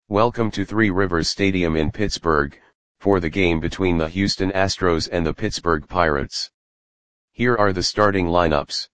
Welcome to Three Rivers Stadium in Pittsburgh, for the game between the Houston Astros and the Pittsburgh Pirates. Here are the starting lineups.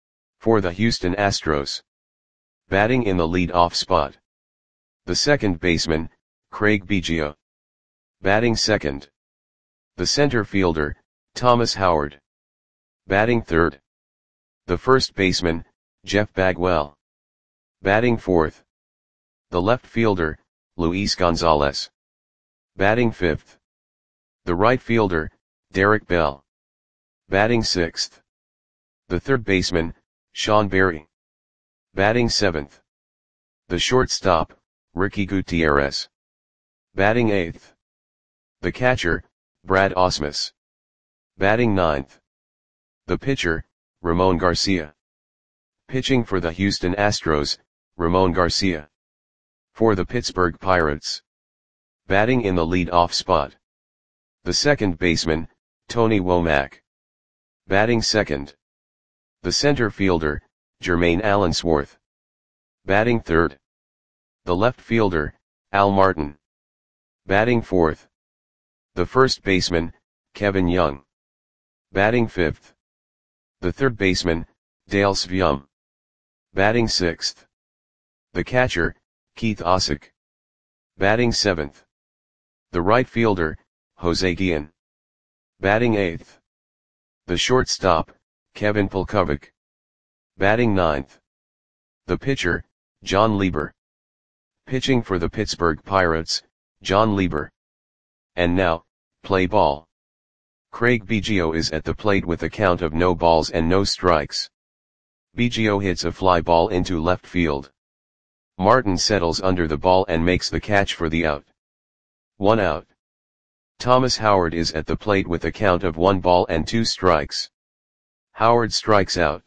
For the Houston Astros. Batting in the lead-off spot. The second baseman, Craig Biggio. Batting second. The center fielder, Thomas Howard. Batting third. The first baseman, Jeff Bagwell. Batting fourth. The left fielder, Luis Gonzalez. Batting fifth. The right fielder, Derek Bell. Batting sixth. The third baseman, Sean Berry. Batting seventh. The shortstop, Ricky Gutierrez. Batting eighth. The catcher, Brad Ausmus. Batting ninth. The pitcher, Ramon Garcia. Pitching for the Houston Astros, Ramon Garcia. For the Pittsburgh Pirates. Batting in the lead-off spot. The second baseman, Tony Womack. Batting second. The center fielder, Jermaine Allensworth. Batting third. The left fielder, Al Martin. Batting fourth. The first baseman, Kevin Young. Batting fifth. The third baseman, Dale Svium. Batting sixth. The catcher, Keith Osick. Batting seventh. The right fielder, Jose Guillen. Batting eighth. The shortstop, Kevin Polkovic. Batting ninth. The pitcher, John Lieber. Pitching for the Pittsburgh Pirates, John Lieber. And now, play ball. Craig Biggio is at the plate with a count of no balls and no strikes. Biggio hits a fly ball into left field. Martin settles under the ball and makes the catch for the out. 1 out. Thomas Howard is at the plate with a count of 1 ball and 2 strikes. Howard strikes out.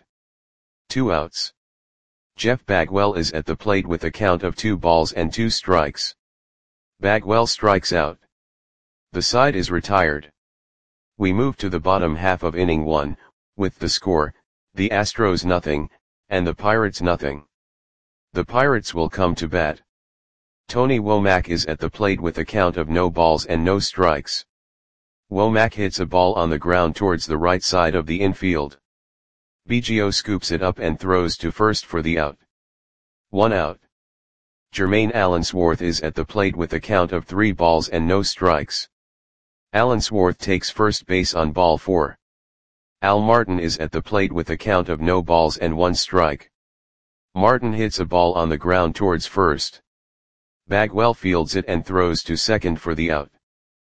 2 outs. Jeff Bagwell is at the plate with a count of 2 balls and 2 strikes. Bagwell strikes out. The side is retired. We move to the bottom half of inning 1, with the score, the Astros nothing, and the Pirates nothing. The Pirates will come to bat. Tony Womack is at the plate with a count of no balls and no strikes. Womack hits a ball on the ground towards the right side of the infield. Biggio scoops it up and throws to first for the out. 1 out. Jermaine Allensworth is at the plate with a count of 3 balls and no strikes. Allensworth takes first base on ball 4. Al Martin is at the plate with a count of no balls and 1 strike. Martin hits a ball on the ground towards first. Bagwell fields it and throws to second for the out.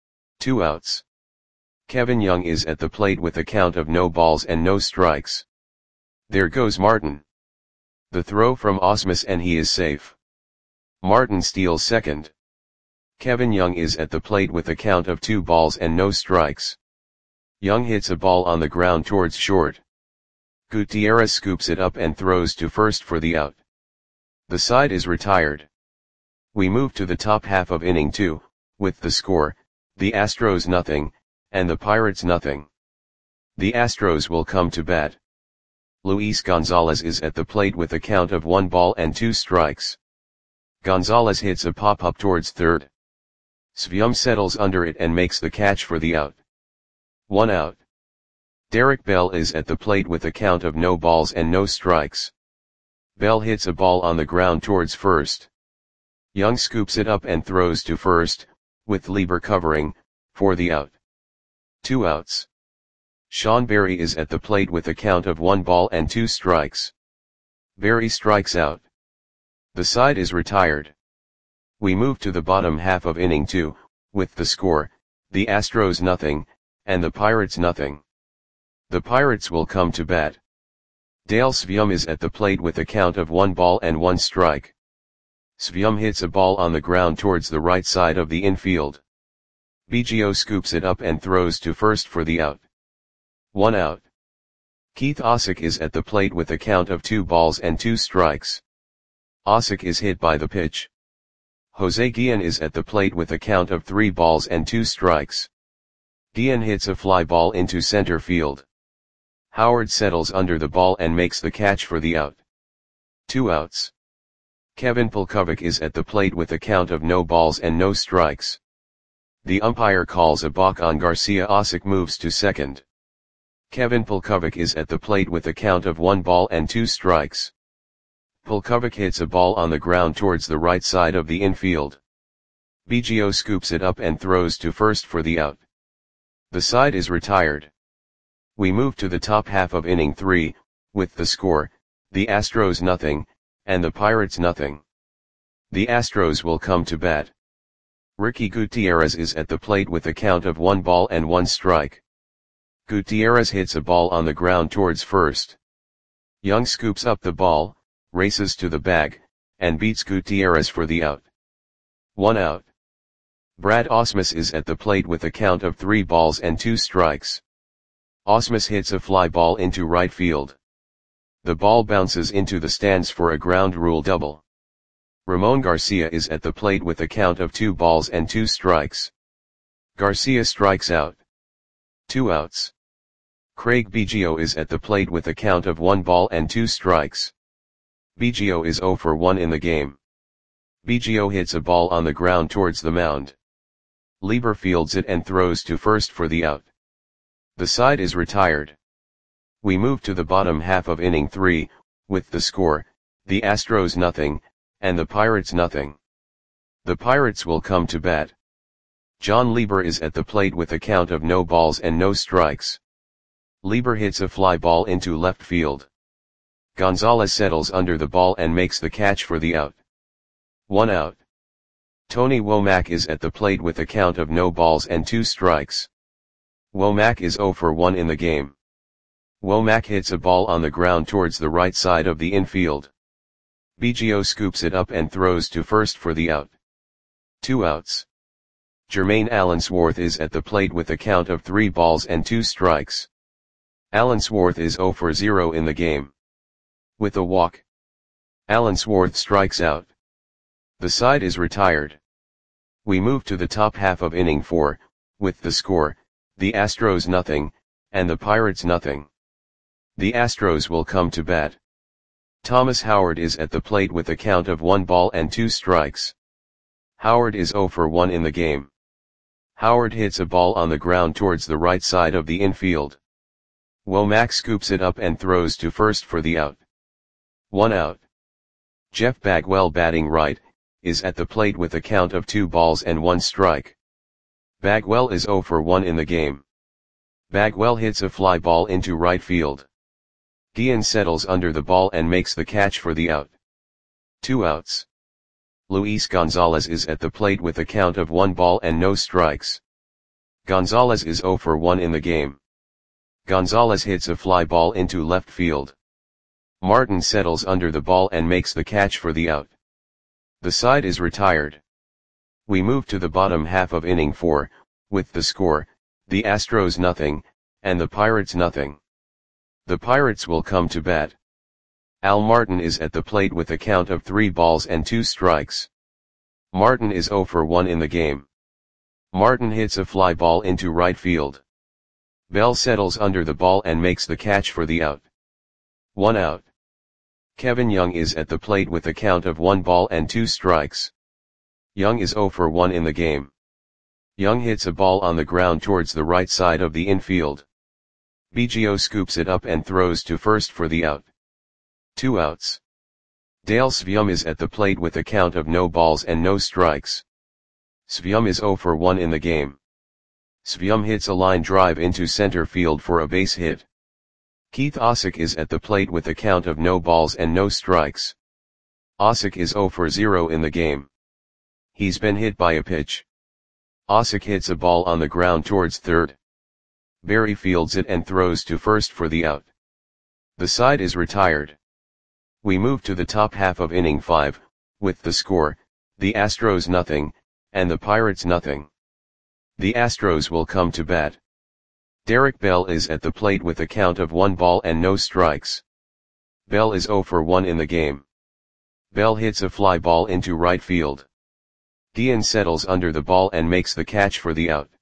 2 outs. Kevin Young is at the plate with a count of no balls and no strikes. There goes Martin. The throw from Ausmus and he is safe. Martin steals second. Kevin Young is at the plate with a count of 2 balls and no strikes. Young hits a ball on the ground towards short. Gutierrez scoops it up and throws to first for the out. The side is retired. We move to the top half of inning 2, with the score, the Astros nothing, and the Pirates nothing. The Astros will come to bat. Luis Gonzalez is at the plate with a count of 1 ball and 2 strikes. Gonzalez hits a pop-up towards third. Svium settles under it and makes the catch for the out. 1 out. Derek Bell is at the plate with a count of no balls and no strikes. Bell hits a ball on the ground towards first. Young scoops it up and throws to first, with Lieber covering, for the out. 2 outs. Sean Berry is at the plate with a count of 1 ball and 2 strikes. Berry strikes out. The side is retired. We move to the bottom half of inning 2, with the score, the Astros nothing, and the Pirates nothing. The Pirates will come to bat. Dale Svium is at the plate with a count of 1 ball and 1 strike. Svium hits a ball on the ground towards the right side of the infield. Biggio scoops it up and throws to first for the out. 1 out. Keith Osick is at the plate with a count of 2 balls and 2 strikes. Osick is hit by the pitch. Jose Guillen is at the plate with a count of 3 balls and 2 strikes. Guillen hits a fly ball into center field. Howard settles under the ball and makes the catch for the out. 2 outs. Kevin Polkovic is at the plate with a count of no balls and no strikes. The umpire calls a balk on Garcia. Osik moves to second. Kevin Polkovic is at the plate with a count of 1 ball and 2 strikes. Polkovic hits a ball on the ground towards the right side of the infield. Biggio scoops it up and throws to first for the out. The side is retired. We move to the top half of inning 3, with the score, the Astros nothing, and the Pirates nothing. The Astros will come to bat. Ricky Gutierrez is at the plate with a count of 1 ball and 1 strike. Gutierrez hits a ball on the ground towards first. Young scoops up the ball, races to the bag, and beats Gutierrez for the out. 1 out. Brad Ausmus is at the plate with a count of 3 balls and 2 strikes. Ausmus hits a fly ball into right field. The ball bounces into the stands for a ground rule double. Ramon Garcia is at the plate with a count of 2 balls and 2 strikes. Garcia strikes out. 2 outs. Craig Biggio is at the plate with a count of 1 ball and 2 strikes. Biggio is 0 for 1 in the game. Biggio hits a ball on the ground towards the mound. Lieber fields it and throws to first for the out. The side is retired. We move to the bottom half of inning 3, with the score, the Astros nothing, and the Pirates nothing. The Pirates will come to bat. John Lieber is at the plate with a count of no balls and no strikes. Lieber hits a fly ball into left field. Gonzalez settles under the ball and makes the catch for the out. 1 out. Tony Womack is at the plate with a count of no balls and 2 strikes. Womack is 0 for 1 in the game. Womack hits a ball on the ground towards the right side of the infield. Biggio scoops it up and throws to first for the out. 2 outs. Jermaine Allensworth is at the plate with a count of 3 balls and 2 strikes. Allensworth is 0 for 0 in the game. With a walk, Allensworth strikes out. The side is retired. We move to the top half of inning 4, with the score, the Astros nothing, and the Pirates nothing. The Astros will come to bat. Thomas Howard is at the plate with a count of 1 ball and 2 strikes. Howard is 0 for 1 in the game. Howard hits a ball on the ground towards the right side of the infield. Womack scoops it up and throws to first for the out. 1 out. Jeff Bagwell, batting right, is at the plate with a count of 2 balls and 1 strike. Bagwell is 0 for 1 in the game. Bagwell hits a fly ball into right field. Guillen settles under the ball and makes the catch for the out. 2 outs. Luis Gonzalez is at the plate with a count of 1 ball and no strikes. Gonzalez is 0 for 1 in the game. Gonzalez hits a fly ball into left field. Martin settles under the ball and makes the catch for the out. The side is retired. We move to the bottom half of inning 4, with the score, the Astros nothing, and the Pirates nothing. The Pirates will come to bat. Al Martin is at the plate with a count of 3 balls and 2 strikes. Martin is 0 for 1 in the game. Martin hits a fly ball into right field. Bell settles under the ball and makes the catch for the out. 1 out. Kevin Young is at the plate with a count of 1 ball and 2 strikes. Young is 0 for 1 in the game. Young hits a ball on the ground towards the right side of the infield. Biggio scoops it up and throws to first for the out. 2 outs. Dale Svium is at the plate with a count of no balls and no strikes. Svium is 0 for 1 in the game. Svium hits a line drive into center field for a base hit. Keith Osik is at the plate with a count of no balls and no strikes. Osik is 0 for 0 in the game. He's been hit by a pitch. Osik hits a ball on the ground towards third. Berry fields it and throws to first for the out. The side is retired. We move to the top half of inning 5, with the score, the Astros nothing, and the Pirates nothing. The Astros will come to bat. Derek Bell is at the plate with a count of 1 ball and no strikes. Bell is 0 for 1 in the game. Bell hits a fly ball into right field. Guillen settles under the ball and makes the catch for the out.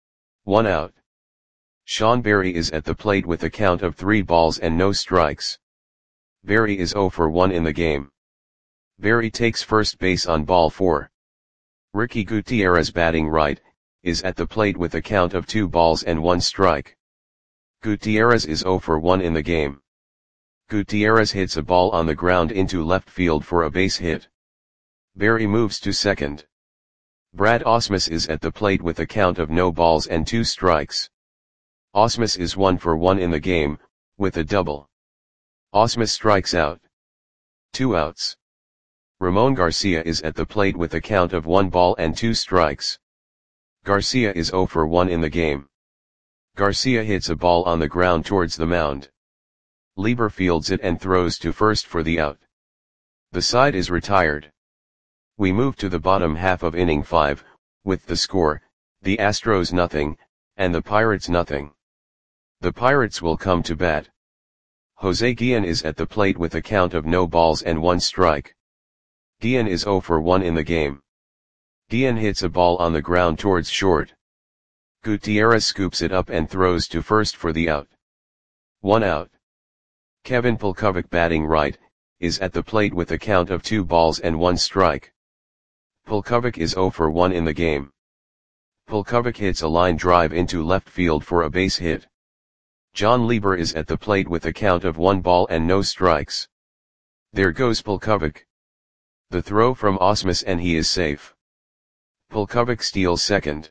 1 out. Sean Berry is at the plate with a count of 3 balls and no strikes. Berry is 0 for 1 in the game. Berry takes first base on ball 4. Ricky Gutierrez batting right, is at the plate with a count of 2 balls and 1 strike. Gutierrez is 0 for 1 in the game. Gutierrez hits a ball on the ground into left field for a base hit. Berry moves to second. Brad Ausmus is at the plate with a count of no balls and 2 strikes. Ausmus is 1 for 1 in the game, with a double. Ausmus strikes out. 2 outs. Ramon Garcia is at the plate with a count of 1 ball and 2 strikes. Garcia is 0 for 1 in the game. Garcia hits a ball on the ground towards the mound. Lieber fields it and throws to first for the out. The side is retired. We move to the bottom half of inning 5, with the score, the Astros nothing, and the Pirates nothing. The Pirates will come to bat. Jose Guillen is at the plate with a count of no balls and 1 strike. Guillen is 0 for 1 in the game. Guillen hits a ball on the ground towards short. Gutierrez scoops it up and throws to first for the out. 1 out. Kevin Pulkovic batting right, is at the plate with a count of 2 balls and 1 strike. Pulkovic is 0 for 1 in the game. Pulkovic hits a line drive into left field for a base hit. John Lieber is at the plate with a count of 1 ball and no strikes. There goes Pulkovic. The throw from Ausmus and he is safe. Pulkovic steals second.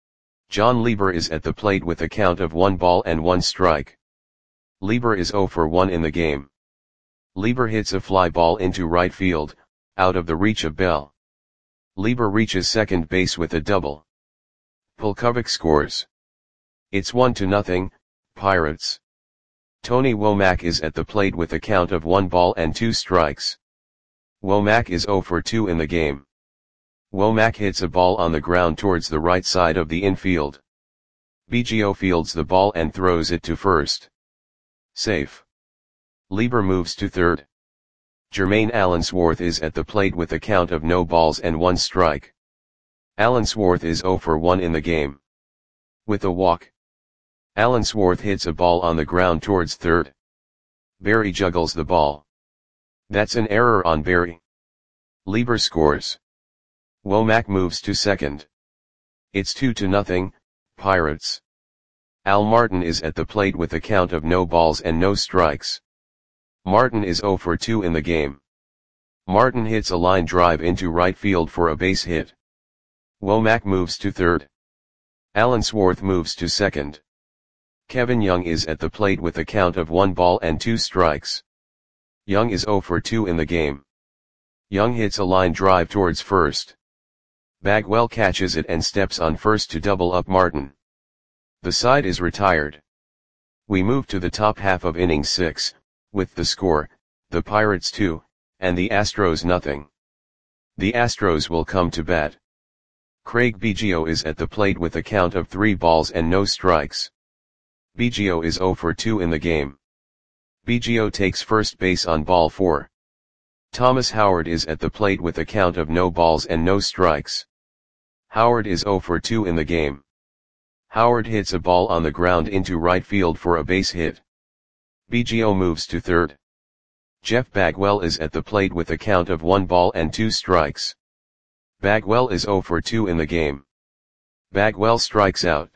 John Lieber is at the plate with a count of 1 ball and 1 strike. Lieber is 0 for 1 in the game. Lieber hits a fly ball into right field, out of the reach of Bell. Lieber reaches second base with a double. Pulkovic scores. It's 1-0, Pirates. Tony Womack is at the plate with a count of 1 ball and 2 strikes. Womack is 0 for 2 in the game. Womack hits a ball on the ground towards the right side of the infield. Biggio fields the ball and throws it to first. Safe. Lieber moves to third. Jermaine Allensworth is at the plate with a count of no balls and 1 strike. Allensworth is 0 for 1 in the game. With a walk. Allensworth hits a ball on the ground towards third. Berry juggles the ball. That's an error on Berry. Lieber scores. Womack moves to second. It's 2-0, Pirates. Al Martin is at the plate with a count of no balls and no strikes. Martin is 0 for 2 in the game. Martin hits a line drive into right field for a base hit. Womack moves to third. Allensworth moves to second. Kevin Young is at the plate with a count of 1 ball and 2 strikes. Young is 0 for 2 in the game. Young hits a line drive towards first. Bagwell catches it and steps on first to double up Martin. The side is retired. We move to the top half of inning 6, with the score, the Pirates 2, and the Astros nothing. The Astros will come to bat. Craig Biggio is at the plate with a count of 3 balls and no strikes. Biggio is 0 for 2 in the game. Biggio takes first base on ball 4. Thomas Howard is at the plate with a count of no balls and no strikes. Howard is 0 for 2 in the game. Howard hits a ball on the ground into right field for a base hit. Biggio moves to third. Jeff Bagwell is at the plate with a count of 1 ball and 2 strikes. Bagwell is 0 for 2 in the game. Bagwell strikes out.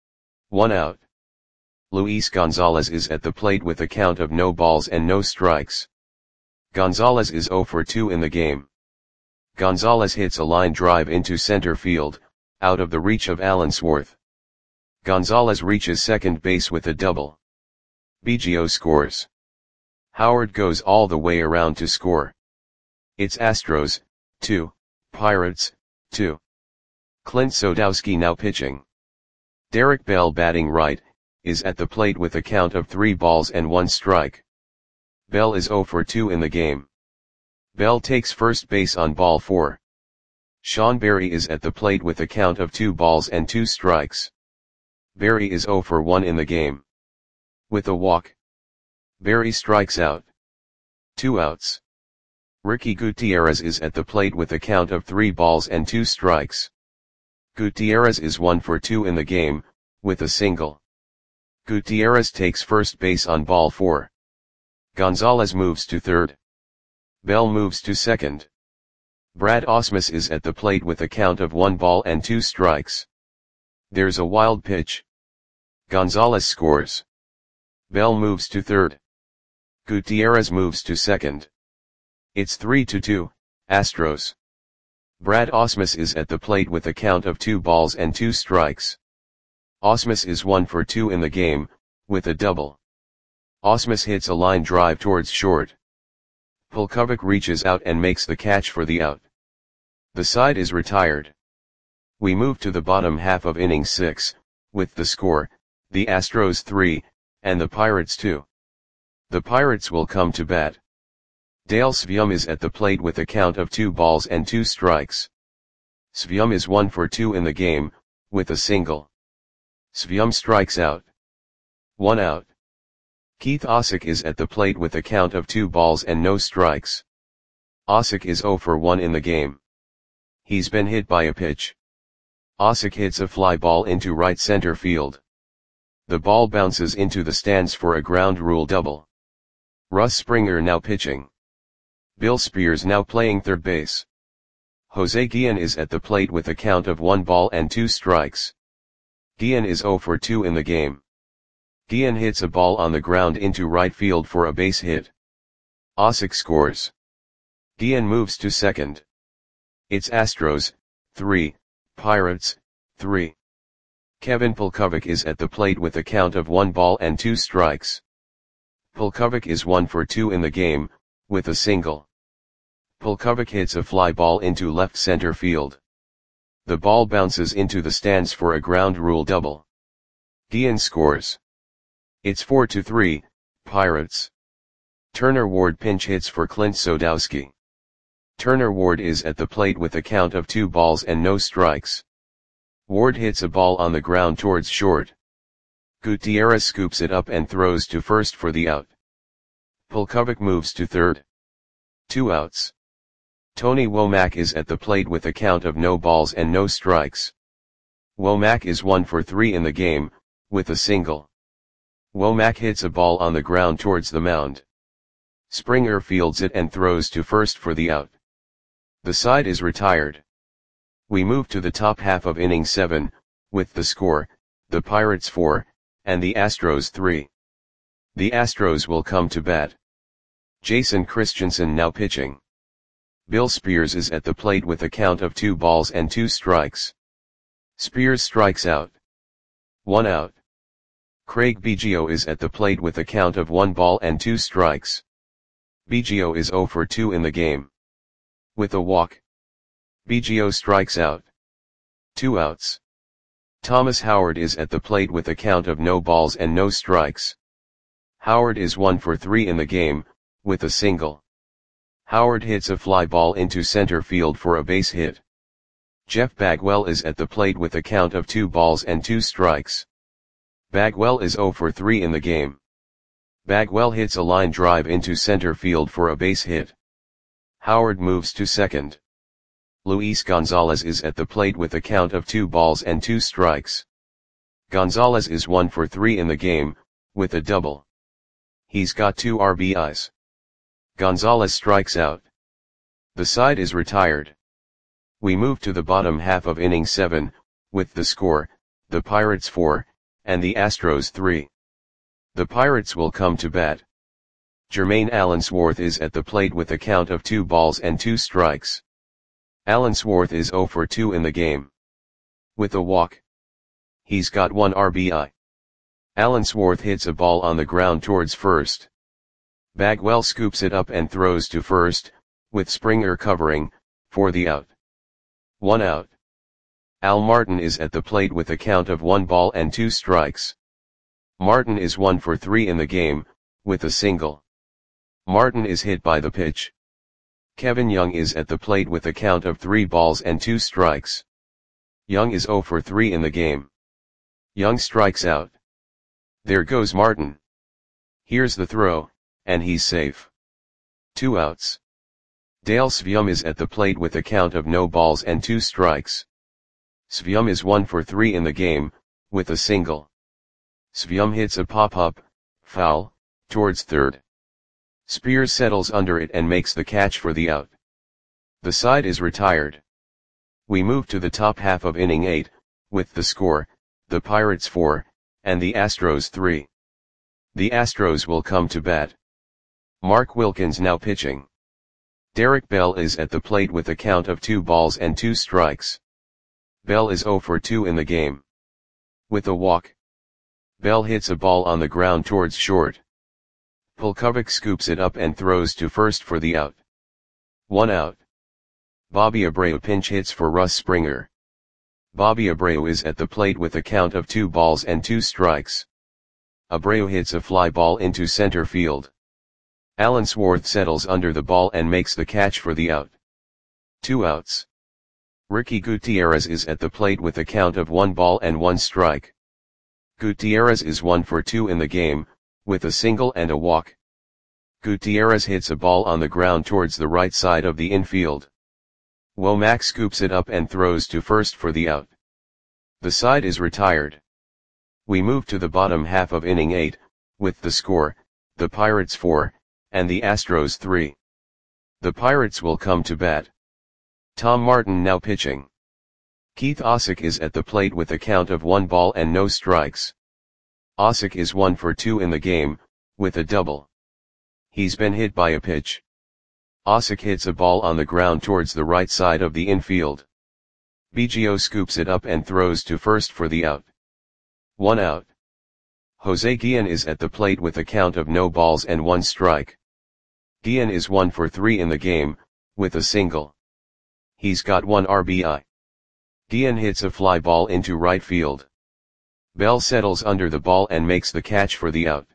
1 out. Luis Gonzalez is at the plate with a count of no balls and no strikes. Gonzalez is 0 for 2 in the game. Gonzalez hits a line drive into center field, out of the reach of Allensworth. Gonzalez reaches second base with a double. Biggio scores. Howard goes all the way around to score. It's Astros, 2, Pirates, 2. Clint Sodowski now pitching. Derek Bell batting right, is at the plate with a count of 3 balls and 1 strike. Bell is 0 for 2 in the game. Bell takes first base on ball 4. Sean Berry is at the plate with a count of 2 balls and 2 strikes. Berry is 0 for 1 in the game. With a walk. Berry strikes out. 2 outs. Ricky Gutierrez is at the plate with a count of 3 balls and 2 strikes. Gutierrez is 1 for 2 in the game, with a single. Gutierrez takes first base on ball 4. Gonzalez moves to third. Bell moves to second. Brad Ausmus is at the plate with a count of 1 ball and 2 strikes. There's a wild pitch. Gonzalez scores. Bell moves to third. Gutierrez moves to second. It's 3-2, Astros. Brad Ausmus is at the plate with a count of 2 balls and 2 strikes. Ausmus is 1 for 2 in the game, with a double. Ausmus hits a line drive towards short. Pulkovic reaches out and makes the catch for the out. The side is retired. We move to the bottom half of inning 6, with the score, the Astros 3, and the Pirates 2. The Pirates will come to bat. Dale Sveum is at the plate with a count of 2 balls and 2 strikes. Sveum is 1 for 2 in the game, with a single. Sveum strikes out. 1 out. Keith Osick is at the plate with a count of 2 balls and no strikes. Osick is 0 for 1 in the game. He's been hit by a pitch. Osick hits a fly ball into right center field. The ball bounces into the stands for a ground rule double. Russ Springer now pitching. Bill Spears now playing third base. Jose Guillen is at the plate with a count of 1 ball and 2 strikes. Guillen is 0 for 2 in the game. Guillen hits a ball on the ground into right field for a base hit. Osick scores. Guillen moves to second. It's Astros, 3, Pirates, 3. Kevin Pulkovic is at the plate with a count of 1 ball and 2 strikes. Pulkovic is 1 for 2 in the game, with a single. Pulkovic hits a fly ball into left center field. The ball bounces into the stands for a ground rule double. Guillen scores. It's 4-3, Pirates. Turner Ward pinch hits for Clint Sodowski. Turner Ward is at the plate with a count of 2 balls and no strikes. Ward hits a ball on the ground towards short. Gutierrez scoops it up and throws to first for the out. Pulkovic moves to third. 2 outs. Tony Womack is at the plate with a count of no balls and no strikes. Womack is 1 for 3 in the game, with a single. Womack hits a ball on the ground towards the mound. Springer fields it and throws to first for the out. The side is retired. We move to the top half of inning 7, with the score, the Pirates 4, and the Astros 3. The Astros will come to bat. Jason Christensen now pitching. Bill Spears is at the plate with a count of 2 balls and 2 strikes. Spears strikes out. 1 out. Craig Biggio is at the plate with a count of 1 ball and 2 strikes. Biggio is 0 for 2 in the game. With a walk. Biggio strikes out. 2 outs. Thomas Howard is at the plate with a count of no balls and no strikes. Howard is 1 for 3 in the game, with a single. Howard hits a fly ball into center field for a base hit. Jeff Bagwell is at the plate with a count of 2 balls and 2 strikes. Bagwell is 0 for 3 in the game. Bagwell hits a line drive into center field for a base hit. Howard moves to second. Luis Gonzalez is at the plate with a count of 2 balls and 2 strikes. Gonzalez is 1 for 3 in the game, with a double. He's got 2 RBIs. Gonzalez strikes out. The side is retired. We move to the bottom half of inning 7, with the score, the Pirates 4, and the Astros 3. The Pirates will come to bat. Jermaine Allensworth is at the plate with a count of 2 balls and 2 strikes. Allensworth is 0 for 2 in the game. With a walk. He's got 1 RBI. Allensworth hits a ball on the ground towards first. Bagwell scoops it up and throws to first, with Springer covering, for the out. 1 out. Al Martin is at the plate with a count of 1 ball and 2 strikes. Martin is 1 for 3 in the game, with a single. Martin is hit by the pitch. Kevin Young is at the plate with a count of 3 balls and 2 strikes. Young is 0 for 3 in the game. Young strikes out. There goes Martin. Here's the throw, and he's safe. 2 outs. Dale Sveum is at the plate with a count of no balls and 2 strikes. Sveum is 1 for 3 in the game, with a single. Sveum hits a pop-up, foul, towards third. Spears settles under it and makes the catch for the out. The side is retired. We move to the top half of inning 8, with the score, the Pirates 4, and the Astros 3. The Astros will come to bat. Mark Wilkins now pitching. Derek Bell is at the plate with a count of 2 balls and 2 strikes. Bell is 0 for 2 in the game. With a walk. Bell hits a ball on the ground towards short. Polkovic scoops it up and throws to first for the out. 1 out. Bobby Abreu pinch hits for Russ Springer. Bobby Abreu is at the plate with a count of 2 balls and 2 strikes. Abreu hits a fly ball into center field. Alan Swarth settles under the ball and makes the catch for the out. 2 outs. Ricky Gutierrez is at the plate with a count of 1 ball and 1 strike. Gutierrez is 1 for 2 in the game, with a single and a walk. Gutierrez hits a ball on the ground towards the right side of the infield. Womack scoops it up and throws to first for the out. The side is retired. We move to the bottom half of inning 8, with the score, the Pirates 4, and the Astros 3. The Pirates will come to bat. Tom Martin now pitching. Keith Osick is at the plate with a count of 1 ball and no strikes. Osick is 1 for 2 in the game, with a double. He's been hit by a pitch. Osick hits a ball on the ground towards the right side of the infield. Biggio scoops it up and throws to first for the out. 1 out. Jose Guillen is at the plate with a count of no balls and 1 strike. Guillen is 1 for 3 in the game, with a single. He's got 1 RBI. Guillen hits a fly ball into right field. Bell settles under the ball and makes the catch for the out.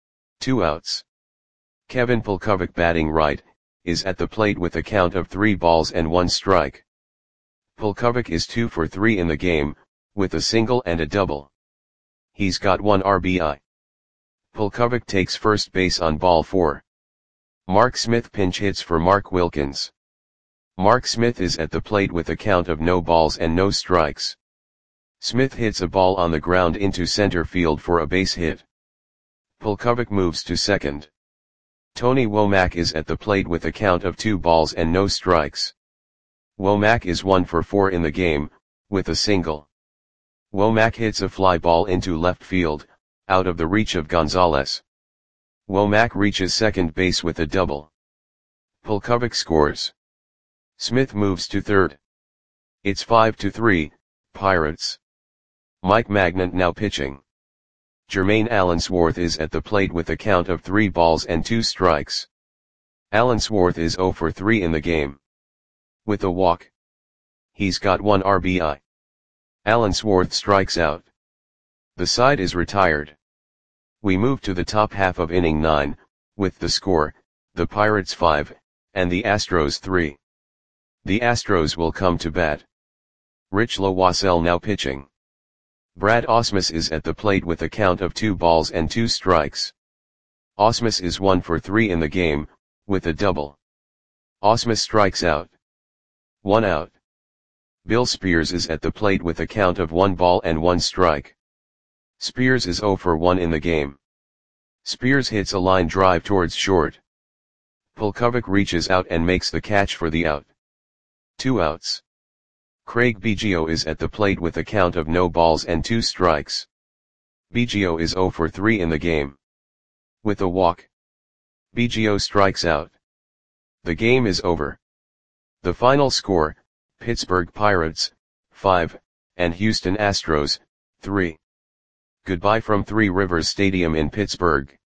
2 outs. Kevin Polkovic batting right, is at the plate with a count of 3 balls and 1 strike. Polkovic is 2 for 3 in the game, with a single and a double. He's got 1 RBI. Polkovic takes first base on ball 4. Mark Smith pinch hits for Mark Wilkins. Mark Smith is at the plate with a count of no balls and no strikes. Smith hits a ball on the ground into center field for a base hit. Polkovic moves to second. Tony Womack is at the plate with a count of 2 balls and no strikes. Womack is 1 for 4 in the game, with a single. Womack hits a fly ball into left field, out of the reach of Gonzalez. Womack reaches second base with a double. Polkovic scores. Smith moves to third. It's 5-3, Pirates. Mike Magnant now pitching. Jermaine Allensworth is at the plate with a count of 3 balls and 2 strikes. Allensworth is 0 for 3 in the game. With a walk. He's got 1 RBI. Allensworth strikes out. The side is retired. We move to the top half of inning 9, with the score, the Pirates 5, and the Astros 3. The Astros will come to bat. Rich Lowassell now pitching. Brad Ausmus is at the plate with a count of 2 balls and 2 strikes. Ausmus is 1 for 3 in the game, with a double. Ausmus strikes out. 1 out. Bill Spears is at the plate with a count of 1 ball and 1 strike. Spears is 0 for 1 in the game. Spears hits a line drive towards short. Polkovic reaches out and makes the catch for the out. 2 outs. Craig Biggio is at the plate with a count of no balls and 2 strikes. Biggio is 0 for 3 in the game. With a walk. Biggio strikes out. The game is over. The final score, Pittsburgh Pirates, 5, and Houston Astros, 3. Goodbye from Three Rivers Stadium in Pittsburgh.